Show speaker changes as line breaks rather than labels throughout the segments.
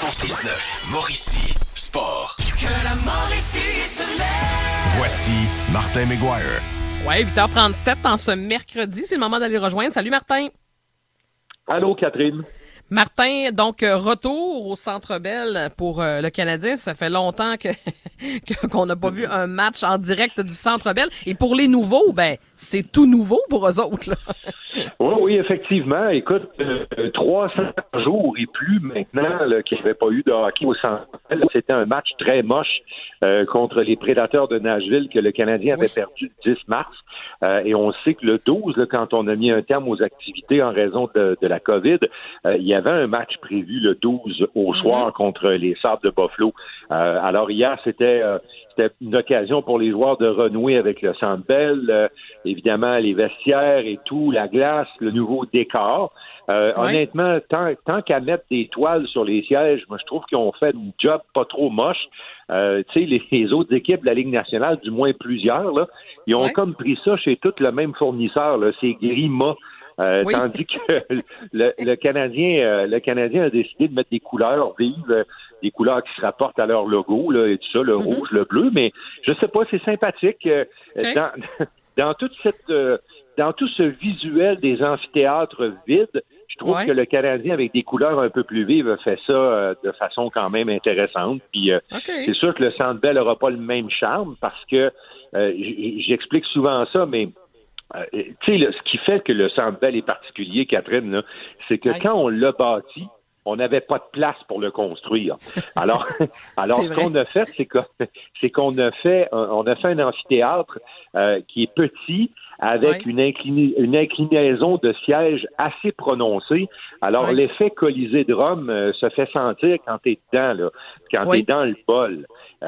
106.9 Mauricie Sport.
Que la Mauricie se lève.
Voici Martin McGuire.
Ouais, 8h37 en ce mercredi, c'est le moment d'aller rejoindre. Salut Martin.
Allô, Catherine.
Martin, donc retour au Centre Bell pour le Canadien. Ça fait longtemps qu'on n'a pas vu un match en direct du Centre Bell. Et pour les nouveaux, ben c'est tout nouveau pour eux autres, là.
Oui, effectivement. Écoute, 300 jours et plus maintenant qu'il n'y avait pas eu de hockey au Centre Bell. C'était un match très moche contre les Prédateurs de Nashville que le Canadien avait perdu le 10 mars. Et on sait que le 12, là, quand on a mis un terme aux activités en raison de la COVID, il y avait un match prévu le 12 au soir contre les Sabres de Buffalo. Alors hier, c'était une occasion pour les joueurs de renouer avec le Centre Bell, évidemment les vestiaires et tout, la glace, le nouveau décor. Honnêtement, tant qu'à mettre des toiles sur les sièges, moi je trouve qu'ils ont fait un job pas trop moche. Tu sais, les autres équipes de la Ligue nationale, du moins plusieurs, là, ils ont comme pris ça chez tout le même fournisseur, là, c'est Grima. Tandis que le Canadien a décidé de mettre des couleurs vives, des couleurs qui se rapportent à leur logo, là, et tout ça, le rouge, le bleu, mais je sais pas, c'est sympathique. Dans tout ce visuel des amphithéâtres vides, je trouve que le Canadien, avec des couleurs un peu plus vives, a fait ça de façon quand même intéressante. Puis c'est sûr que le Centre Bell n'aura pas le même charme parce que j'explique souvent ça, mais tu sais, ce qui fait que le Centre Bell est particulier, Catherine, là, c'est que quand on l'a bâti, on n'avait pas de place pour le construire. Alors ce qu'on a fait, c'est qu'on a fait un amphithéâtre qui est petit, avec une inclinaison de siège assez prononcée. Alors, l'effet Colisée de Rome se fait sentir quand tu es dedans, là, quand tu es dans le bol.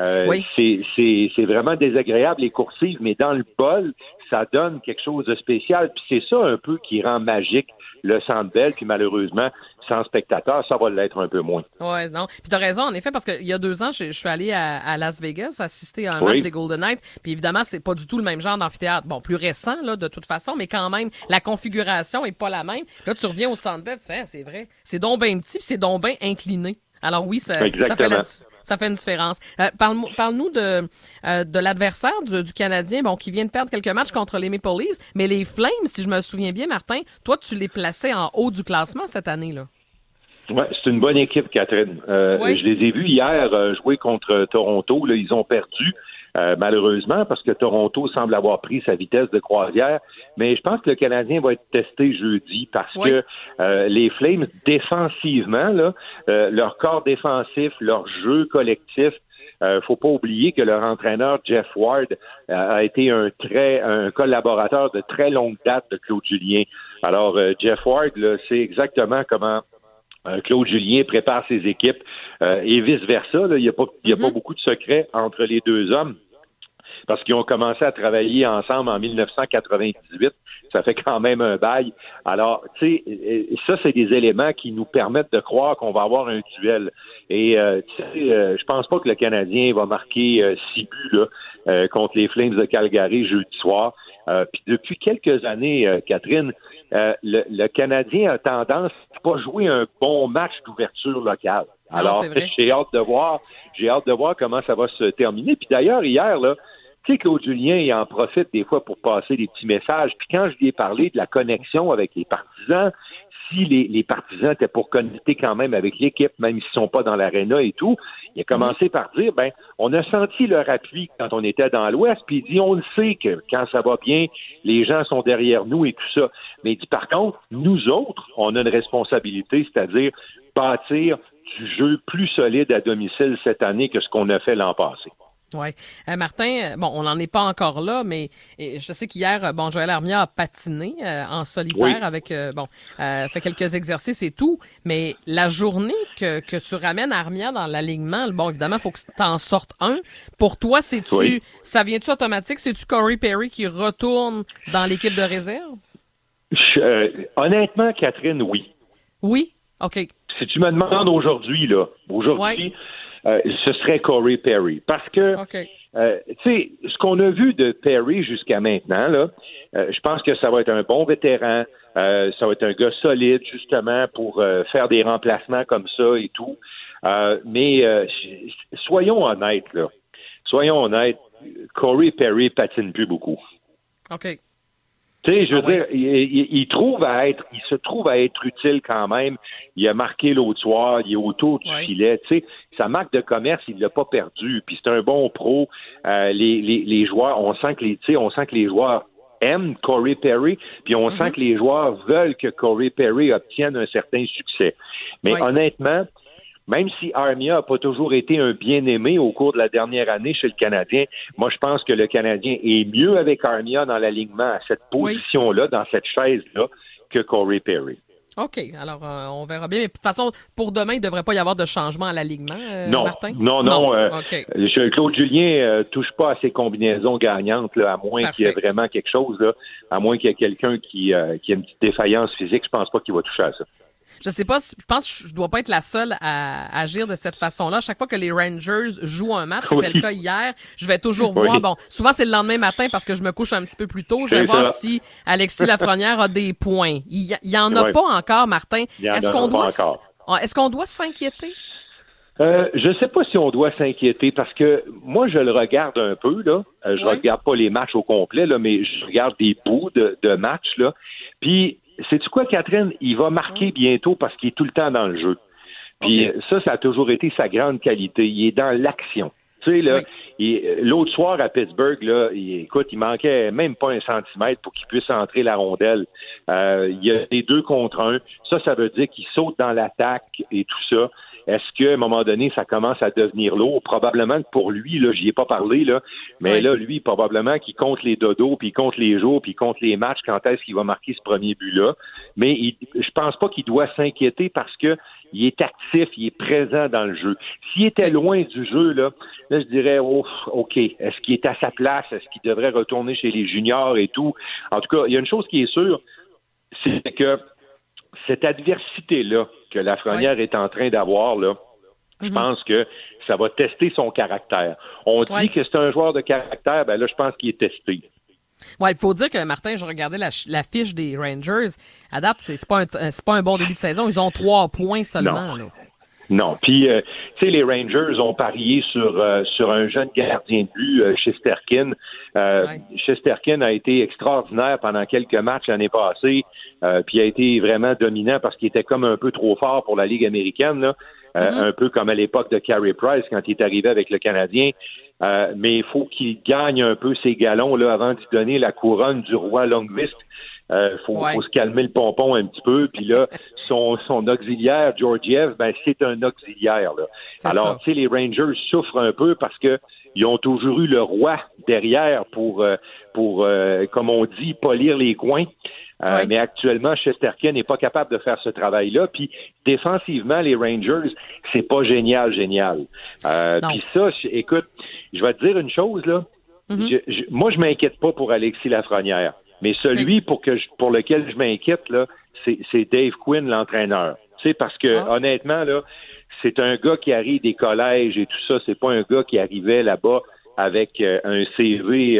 C'est vraiment désagréable, les coursives, mais dans le bol, ça donne quelque chose de spécial. Puis c'est ça un peu qui rend magique le Centre Bell, puis malheureusement, sans spectateurs, ça va l'être un peu moins.
Oui, non. Puis t'as raison, en effet, parce qu'il y a 2 ans, je suis allé à Las Vegas assister à un match des Golden Knights, puis évidemment, c'est pas du tout le même genre d'amphithéâtre. Bon, plus récent, là, de toute façon, mais quand même, la configuration est pas la même. Là, tu reviens au Centre Bell, tu fais, c'est vrai, c'est donc bien petit, puis c'est donc bien incliné. Alors oui, ça fait une différence. Parle-nous de l'adversaire du Canadien, bon, qui vient de perdre quelques matchs contre les Maple Leafs, mais les Flames, si je me souviens bien, Martin, toi, tu les plaçais en haut du classement cette année, là.
Oui, c'est une bonne équipe, Catherine. Je les ai vus hier jouer contre Toronto. Là, ils ont perdu, malheureusement, parce que Toronto semble avoir pris sa vitesse de croisière. Mais je pense que le Canadien va être testé jeudi parce que les Flames, défensivement, là, leur corps défensif, leur jeu collectif, faut pas oublier que leur entraîneur, Jeff Ward, a été un collaborateur de très longue date de Claude Julien. Alors, Jeff Ward, là, c'est exactement comment Claude Julien prépare ses équipes et vice-versa. Il n'y a pas beaucoup de secrets entre les deux hommes parce qu'ils ont commencé à travailler ensemble en 1998. Ça fait quand même un bail. Alors, tu sais, ça, c'est des éléments qui nous permettent de croire qu'on va avoir un duel. Et, tu sais, je pense pas que le Canadien va marquer 6 buts là, contre les Flames de Calgary jeudi soir. Puis depuis quelques années, Catherine, le Canadien a tendance à pas jouer un bon match d'ouverture locale. Alors, j'ai hâte de voir comment ça va se terminer. Puis d'ailleurs, hier, là, tu sais, Claude Julien, il en profite des fois pour passer des petits messages. Puis quand je lui ai parlé de la connexion avec les partisans, si les partisans étaient pour connecter quand même avec l'équipe, même s'ils sont pas dans l'aréna et tout, il a commencé par dire, on a senti leur appui quand on était dans l'Ouest, puis il dit, on le sait que quand ça va bien, les gens sont derrière nous et tout ça. Mais il dit, par contre, nous autres, on a une responsabilité, c'est-à-dire bâtir du jeu plus solide à domicile cette année que ce qu'on a fait l'an passé.
Oui. Martin, bon, on n'en est pas encore là, mais je sais qu'hier, Joël Armia a patiné en solitaire avec, fait quelques exercices et tout, mais la journée que tu ramènes Armia dans l'alignement, bon, évidemment, il faut que tu en sortes un. Pour toi, ça vient-tu automatique? C'est-tu Corey Perry qui retourne dans l'équipe de réserve?
Honnêtement, Catherine, oui.
Oui? OK.
Si tu me demandes aujourd'hui, ce serait Corey Perry. Parce que, tu sais, ce qu'on a vu de Perry jusqu'à maintenant, là, je pense que ça va être un bon vétéran, ça va être un gars solide, justement, pour faire des remplacements comme ça et tout. Mais soyons honnêtes, là. Soyons honnêtes, Corey Perry patine plus beaucoup.
OK.
Tu sais, je veux dire, il se trouve à être utile quand même. Il a marqué l'autre soir, il est autour du filet. Tu sais, sa marque de commerce, il l'a pas perdu. Puis c'est un bon pro. Les joueurs, on sent que les joueurs aiment Corey Perry, puis on sent que les joueurs veulent que Corey Perry obtienne un certain succès. Mais honnêtement, même si Armia n'a pas toujours été un bien-aimé au cours de la dernière année chez le Canadien, moi, je pense que le Canadien est mieux avec Armia dans l'alignement à cette position-là, dans cette chaise-là, que Corey Perry.
OK. Alors, on verra bien. Mais de toute façon, pour demain, il ne devrait pas y avoir de changement à l'alignement, Martin?
Non.
OK.
Claude Julien touche pas à ses combinaisons gagnantes, là, à moins qu'il y ait vraiment quelque chose, là, à moins qu'il y ait quelqu'un qui a une petite défaillance physique. Je pense pas qu'il va toucher à ça.
Je sais pas, je pense que je dois pas être la seule à agir de cette façon-là. Chaque fois que les Rangers jouent un match, c'était le cas hier, je vais toujours voir, bon, souvent c'est le lendemain matin parce que je me couche un petit peu plus tôt, je vais voir si Alexis Lafrenière a des points. Il y en a pas encore, Martin. Est-ce qu'on doit s'inquiéter?
Je sais pas si on doit s'inquiéter parce que moi, je le regarde un peu, là. Je regarde pas les matchs au complet, là, mais je regarde des bouts de matchs, là. Puis, sais-tu quoi, Catherine? Il va marquer bientôt parce qu'il est tout le temps dans le jeu. Puis ça a toujours été sa grande qualité. Il est dans l'action. Tu sais, là, l'autre soir à Pittsburgh, là, il manquait même pas un centimètre pour qu'il puisse entrer la rondelle. Il y a des 2 contre 1. Ça veut dire qu'il saute dans l'attaque et tout ça. Est-ce qu'à un moment donné, ça commence à devenir lourd? Probablement que pour lui, là, j'y ai pas parlé, là, mais là, lui, probablement qu'il compte les dodos, puis il compte les jours, puis il compte les matchs, quand est-ce qu'il va marquer ce premier but-là. Mais je pense pas qu'il doit s'inquiéter parce que il est actif, il est présent dans le jeu. S'il était loin du jeu, là je dirais, OK, est-ce qu'il est à sa place? Est-ce qu'il devrait retourner chez les juniors et tout? En tout cas, il y a une chose qui est sûre, c'est que cette adversité-là que Lafrenière est en train d'avoir, là, je pense que ça va tester son caractère. On dit que c'est un joueur de caractère, ben là, je pense qu'il est testé.
Ouais, il faut dire que, Martin, je regardais la fiche des Rangers. À date, c'est pas un bon début de saison. Ils ont 3 points seulement.
Non. Puis, tu sais, les Rangers ont parié sur un jeune gardien de but, Shesterkin. Shesterkin a été extraordinaire pendant quelques matchs l'année passée, puis a été vraiment dominant parce qu'il était comme un peu trop fort pour la Ligue américaine, là. Un peu comme à l'époque de Carey Price quand il est arrivé avec le Canadien. Mais il faut qu'il gagne un peu ses galons là avant d'y donner la couronne du roi Lundqvist. Faut se calmer le pompon un petit peu. Puis là, son auxiliaire, Georgiev, ben c'est un auxiliaire. Là. Alors, tu sais, les Rangers souffrent un peu parce que ils ont toujours eu le roi derrière pour comme on dit, polir les coins. Mais actuellement, Shesterkin n'est pas capable de faire ce travail-là. Puis défensivement, les Rangers, c'est pas génial. Puis ça, écoute, je vais te dire une chose là. Moi, je m'inquiète pas pour Alexis Lafrenière, mais celui pour lequel je m'inquiète là, c'est Dave Quinn, l'entraîneur. Tu sais, parce que honnêtement là, c'est un gars qui arrive des collèges et tout ça. C'est pas un gars qui arrivait là-bas avec un CV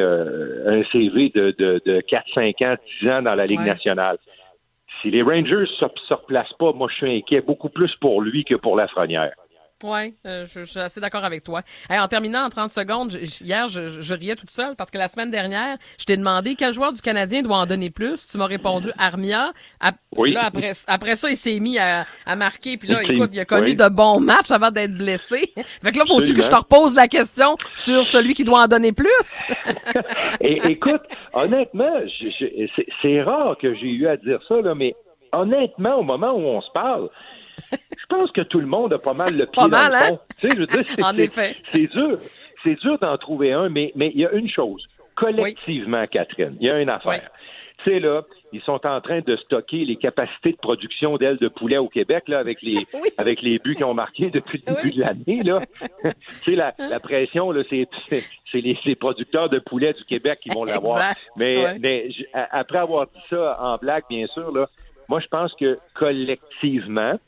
de 4-5 ans, 10 ans dans la Ligue nationale. Si les Rangers se replacent pas, moi, je suis inquiet beaucoup plus pour lui que pour Lafrenière.
Oui, je suis assez d'accord avec toi. Hey, en terminant en 30 secondes, hier, je riais toute seule parce que la semaine dernière, je t'ai demandé quel joueur du Canadien doit en donner plus. Tu m'as répondu Armia. Là, après ça, il s'est mis à marquer. Puis là, écoute, il a connu de bons matchs avant d'être blessé. Fait que là, faut-tu que je te repose la question sur celui qui doit en donner plus?
Écoute, honnêtement, c'est rare que j'ai eu à dire ça, là, mais honnêtement, au moment où on se parle, je pense que tout le monde a pas mal le pied dans le fond. Tu sais, je veux dire,
en effet.
C'est dur d'en trouver un, mais il y a une chose. Collectivement, Catherine, il y a une affaire. Tu sais, là, ils sont en train de stocker les capacités de production d'ailes de poulet au Québec, là, avec les buts qu'ils ont marqués depuis le début de l'année, là. Tu sais, la pression, là, c'est les producteurs de poulet du Québec qui vont l'avoir. Mais après avoir dit ça en blague, bien sûr, là, moi, je pense que collectivement,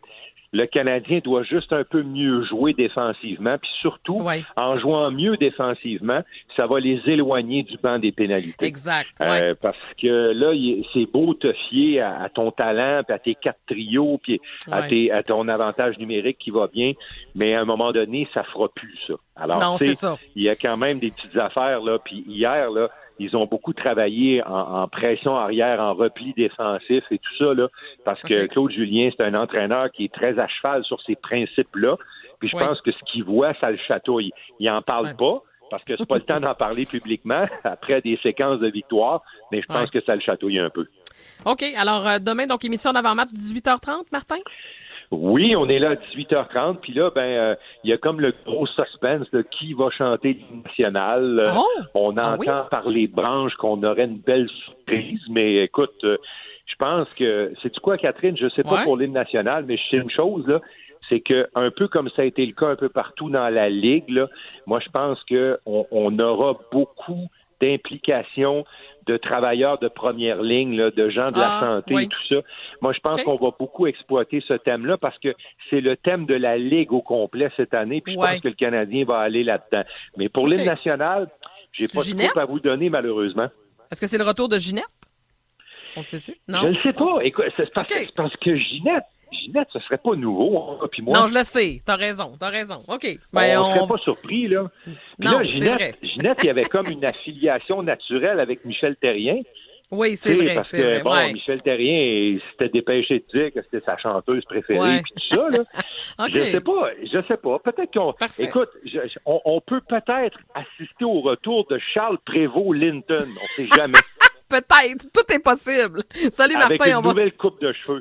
le Canadien doit juste un peu mieux jouer défensivement, puis surtout, en jouant mieux défensivement, ça va les éloigner du banc des pénalités.
Exact.
Parce que là, c'est beau te fier à ton talent, puis à tes 4 trios, puis à ton avantage numérique qui va bien, mais à un moment donné, ça fera plus ça. Alors,
non, c'est ça.
Il y a quand même des petites affaires, là, puis hier, là, ils ont beaucoup travaillé en pression arrière, en repli défensif et tout ça, là, parce que Claude Julien, c'est un entraîneur qui est très à cheval sur ces principes-là. Puis je pense que ce qu'il voit, ça le chatouille. Il en parle pas, parce que c'est pas le temps d'en parler publiquement après des séquences de victoire, mais je pense que ça le chatouille un peu.
OK. Alors, demain, donc, émission d'avant-match, 18h30, Martin?
Oui, on est là à 18h30, puis là, il y a comme le gros suspense de qui va chanter l'hymne national. On entend par les branches qu'on aurait une belle surprise, mais écoute, je pense que, sais-tu quoi, Catherine, je sais pas pour l'hymne national, mais je sais une chose, là, c'est que, un peu comme ça a été le cas un peu partout dans la Ligue, là, moi, je pense qu'on aura beaucoup d'implications de travailleurs de première ligne, là, de gens de la santé et tout ça. Moi, je pense qu'on va beaucoup exploiter ce thème-là parce que c'est le thème de la Ligue au complet cette année, puis je pense que le Canadien va aller là-dedans. Mais pour l'hymne national, j'ai pas de scoop à vous donner, malheureusement.
Est-ce que c'est le retour de Ginette? On le sait-tu? Non?
Je ne sais pas. Écoute, c'est parce que Ginette, ce serait pas nouveau, puis moi.
Non, je le sais. T'as raison. OK.
Ben, on serait pas surpris, là. Puis
non,
là, Ginette, il y avait comme une affiliation naturelle avec Michel Therrien.
Oui, c'est vrai.
Parce que, bon, Michel Therrien, il s'était dépêché de dire que c'était sa chanteuse préférée, puis tout ça, là. Je sais pas. Peut-être qu'on...
Parfait.
Écoute, on peut peut-être assister au retour de Charles Prévost-Linton. On sait jamais.
Peut-être. Tout est possible. Salut,
avec
Martin.
Avec une nouvelle coupe de cheveux.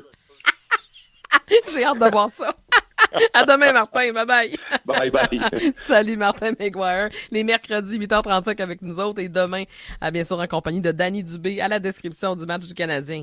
J'ai hâte de voir ça. À demain, Martin. Bye-bye.
Bye-bye.
Salut, Martin McGuire. Les mercredis, 8h35 avec nous autres. Et demain, bien sûr, en compagnie de Danny Dubé à la description du match du Canadien.